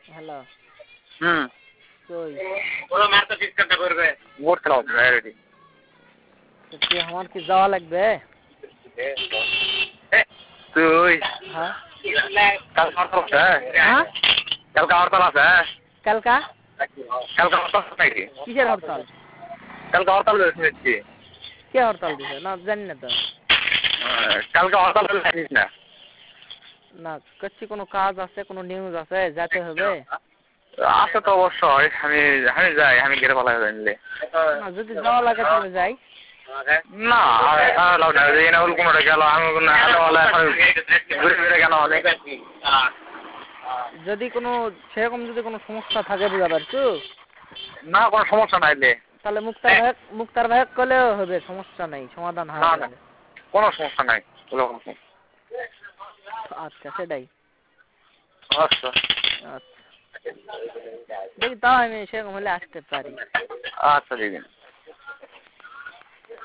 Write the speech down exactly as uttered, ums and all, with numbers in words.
hello হুম কই ওরা মারতে ডিসকাসটা করবে ভোট খেলা হবে রেডি কি আমার কি যাওয়া লাগবে তুই হ্যাঁ কাল হরতাল আছে হ্যাঁ কালকে হরতাল আছে কালকা কালকে হরতাল আছে নাকি কিসের হরতাল কালকে হরতাল শুনেছি কে হরতাল দিছে না জানি না তো কালকে হরতাল জানিস না না কচ্ছি কোনো কাজ আছে কোনো নিউজ আছে যেতে হবে আছে তো অবশ্যই আমি আমি যাই আমি গেলে ভালো হবে নিলে না যদি যাওয়া লাগে তাহলে যাই না লাভ নাই যে এনে কোনো গেল আমি কোনো হাতে বলে ঘুরে ফিরে কেন অনেক যদি কোনো সেরকম যদি কোনো সমস্যা থাকে বুঝা পারছো না কোনো সমস্যা নাইলে তাহলে মুক্তার ভাই মুক্তার ভাই কলেও হবে সমস্যা নাই সমাধান না হবে না কোনো সমস্যা নাই আচ্ছা সেটাই আচ্ছা আচ্ছা দেখি তাও আমি সেরকম হলে আসতে পারি আচ্ছা দিদি